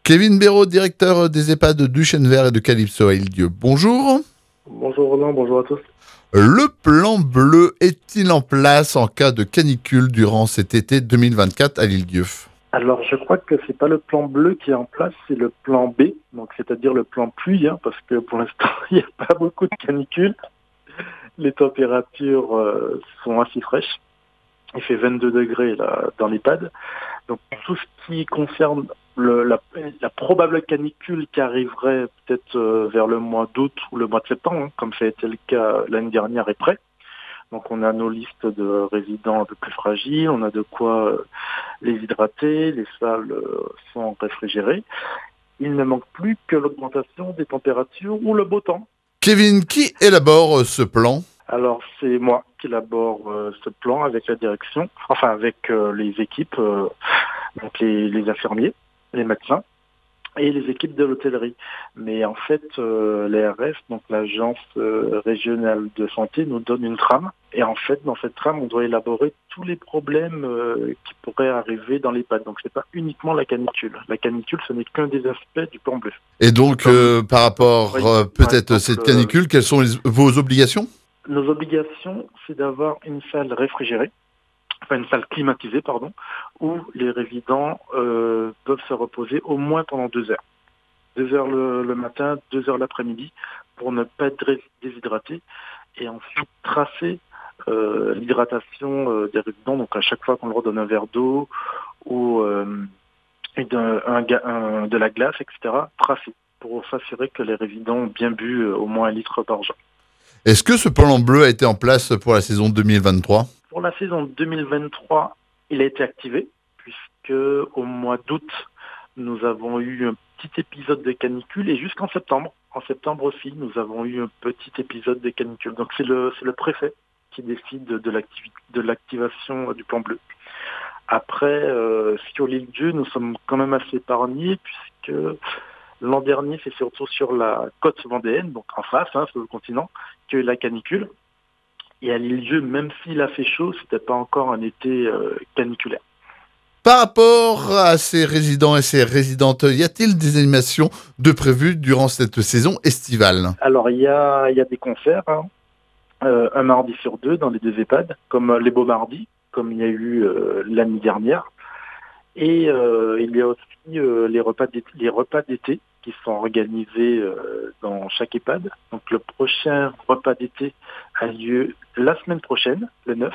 Kevin Béraud, directeur des EHPAD du Chêne Vert et de Calypso à Île-Dieu. Bonjour. Bonjour Roland, bonjour à tous. Le plan bleu est-il en place en cas de canicule durant cet été 2024 à l'Île-Dieu? Alors je crois que c'est pas le plan bleu qui est en place, c'est le plan B, donc c'est-à-dire le plan pluie, parce que pour l'instant il n'y a pas beaucoup de canicule. Les températures sont assez fraîches. Il fait 22 degrés là, dans l'EHPAD. Donc tout ce qui concerne la probable canicule qui arriverait peut-être vers le mois d'août ou le mois de septembre, comme ça a été le cas l'année dernière, est prêt. Donc on a nos listes de résidents un peu plus fragiles, on a de quoi les hydrater, les salles sont réfrigérées. Il ne manque plus que l'augmentation des températures ou le beau temps. Kevin, qui élabore ce plan? Alors c'est moi qui élabore ce plan avec la direction, enfin avec les équipes, donc les infirmiers, les médecins et les équipes de l'hôtellerie. Mais en fait, l'ARS, donc l'agence régionale de santé, nous donne une trame. Et en fait, dans cette trame, on doit élaborer tous les problèmes qui pourraient arriver dans l'EHPAD. Donc c'est pas uniquement la canicule. La canicule, ce n'est qu'un des aspects du plan bleu. Et donc, par rapport peut-être à cette canicule, quelles sont vos obligations? Nos obligations, c'est d'avoir une salle réfrigérée, enfin une salle climatisée, où les résidents peuvent se reposer au moins pendant 2 heures. 2 heures le matin, 2 heures l'après-midi, pour ne pas être déshydraté, et ensuite tracer l'hydratation des résidents. Donc à chaque fois qu'on leur donne un verre d'eau ou de la glace, etc., tracer pour s'assurer que les résidents ont bien bu au moins 1 litre par jour. Est-ce que ce plan bleu a été en place pour la saison 2023? Pour la saison 2023, il a été activé, puisque au mois d'août, nous avons eu un petit épisode de canicule, et jusqu'en septembre. En septembre aussi, nous avons eu un petit épisode de canicule. Donc c'est le préfet qui décide de l'activation du plan bleu. Après, sur l'Île-Dieu, nous sommes quand même assez épargnés, puisque l'an dernier, c'est surtout sur la côte vendéenne, donc en face, sur le continent, que la canicule. Et à l'Île-Dieu, même s'il a fait chaud, c'était pas encore un été caniculaire. Par rapport à ces résidents et ces résidentes, y a-t-il des animations de prévues durant cette saison estivale? Alors, il y a des concerts, un mardi sur 2 dans les 2 EHPAD, comme les beaux mardis, comme il y a eu l'année dernière. Et il y a aussi les repas d'été qui sont organisés dans chaque EHPAD. Donc le prochain repas d'été a lieu la semaine prochaine, le 9,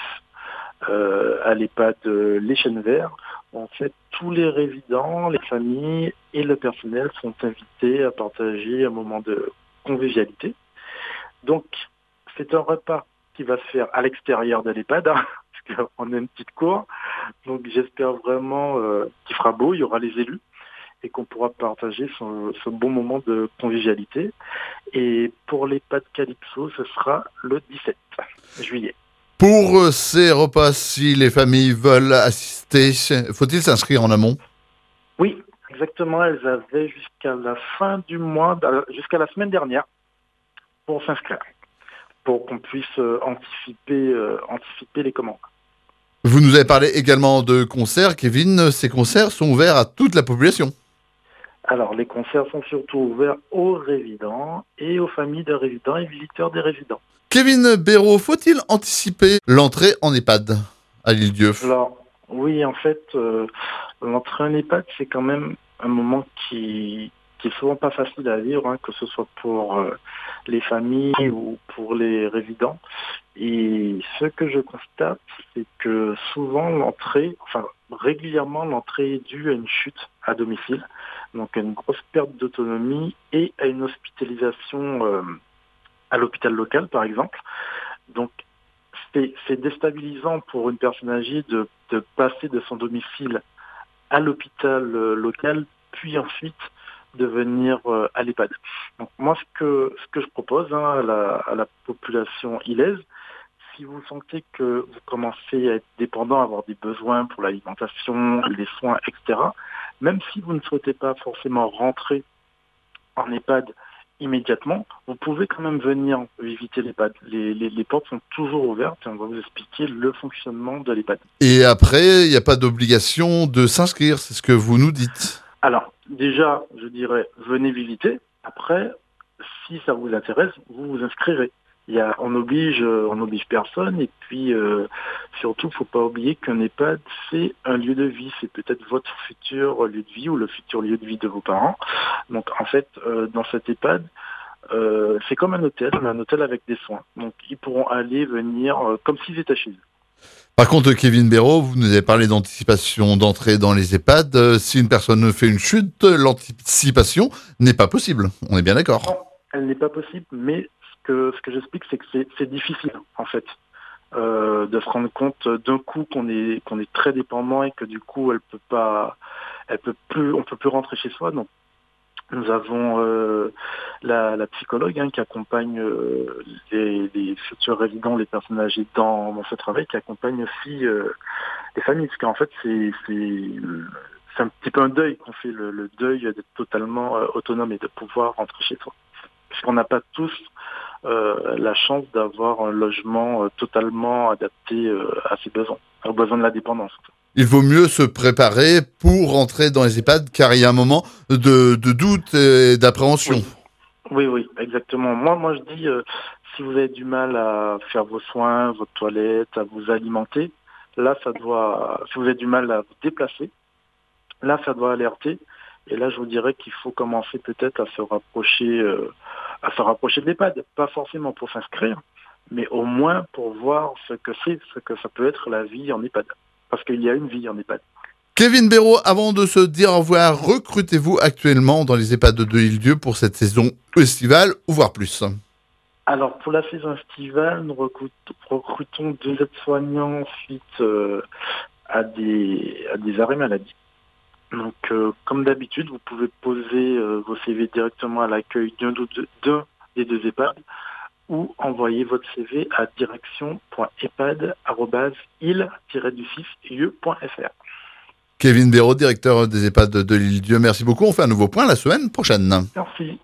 à l'EHPAD Les Chênes Verts. En fait, tous les résidents, les familles et le personnel sont invités à partager un moment de convivialité. Donc c'est un repas qui va se faire à l'extérieur de l'EHPAD, parce qu'on a une petite cour. Donc j'espère vraiment qu'il fera beau, il y aura les élus, et qu'on pourra partager ce bon moment de convivialité. Et pour l'EHPAD Calypso, ce sera le 17 juillet. Pour ces repas, si les familles veulent assister, faut-il s'inscrire en amont? Oui, exactement. Elles avaient jusqu'à la fin du mois, jusqu'à la semaine dernière, pour s'inscrire, pour qu'on puisse anticiper les commandes. Vous nous avez parlé également de concerts. Kevin, ces concerts sont ouverts à toute la population? Alors, les concerts sont surtout ouverts aux résidents et aux familles de résidents et visiteurs des résidents. Kevin Béraud, faut-il anticiper l'entrée en EHPAD à l'Île-Dieu? Alors, oui, en fait, l'entrée en EHPAD, c'est quand même un moment qui est souvent pas facile à vivre, que ce soit pour les familles ou pour les résidents. Et ce que je constate, c'est que souvent régulièrement, l'entrée est due à une chute à domicile, donc à une grosse perte d'autonomie et à une hospitalisation à l'hôpital local, par exemple. Donc, c'est déstabilisant pour une personne âgée de passer de son domicile à l'hôpital local, puis ensuite de venir à l'EHPAD. Donc moi, ce que je propose à la population ilaise, si vous sentez que vous commencez à être dépendant, à avoir des besoins pour l'alimentation, les soins, etc., même si vous ne souhaitez pas forcément rentrer en EHPAD immédiatement, vous pouvez quand même venir visiter l'EHPAD. Les portes sont toujours ouvertes et on va vous expliquer le fonctionnement de l'EHPAD. Et après, il n'y a pas d'obligation de s'inscrire, c'est ce que vous nous dites? Alors, déjà, je dirais, venez visiter. Après, si ça vous intéresse, vous vous inscrirez. On oblige personne. Et puis, surtout, faut pas oublier qu'un EHPAD, c'est un lieu de vie. C'est peut-être votre futur lieu de vie ou le futur lieu de vie de vos parents. Donc, en fait, dans cet EHPAD, c'est comme un hôtel, mais un hôtel avec des soins. Donc, ils pourront aller, venir, comme s'ils étaient chez eux. Par contre, Kevin Béraud, vous nous avez parlé d'anticipation d'entrée dans les EHPAD. Si une personne fait une chute, l'anticipation n'est pas possible. On est bien d'accord. Non, elle n'est pas possible, mais ce que j'explique, c'est que c'est difficile, en fait, de se rendre compte d'un coup qu'on est très dépendant et que du coup, on peut plus rentrer chez soi. Donc, nous avons la psychologue qui accompagne les futurs résidents, les personnes âgées dans ce travail, qui accompagne aussi les familles. Parce qu'en fait, c'est un petit peu un deuil qu'on fait, le deuil d'être totalement autonome et de pouvoir rentrer chez soi. Puisqu'on n'a pas tous la chance d'avoir un logement totalement adapté à ses besoins, aux besoins de la dépendance. Il vaut mieux se préparer pour rentrer dans les EHPAD, car il y a un moment de doute et d'appréhension. Oui, exactement. Moi, je dis, si vous avez du mal à faire vos soins, votre toilette, à vous alimenter, là, si vous avez du mal à vous déplacer, là, ça doit alerter. Et là, je vous dirais qu'il faut commencer peut-être à se rapprocher de l'EHPAD. Pas forcément pour s'inscrire, mais au moins pour voir ce que ça peut être la vie en EHPAD. Parce qu'il y a une vie en EHPAD. Kevin Béraud, avant de se dire au revoir, recrutez-vous actuellement dans les EHPAD de Île-Dieu pour cette saison estivale, ou voire plus? Alors, pour la saison estivale, nous recrutons 2 aides-soignants suite à des arrêts maladie. Donc, comme d'habitude, vous pouvez poser vos CV directement à l'accueil d'un des 2 EHPAD ou envoyer votre CV à direction.epad@il-du6ieux.fr. Kevin Béraud, directeur des EHPAD de L'Île-Dieu, merci beaucoup. On fait un nouveau point la semaine prochaine. Merci.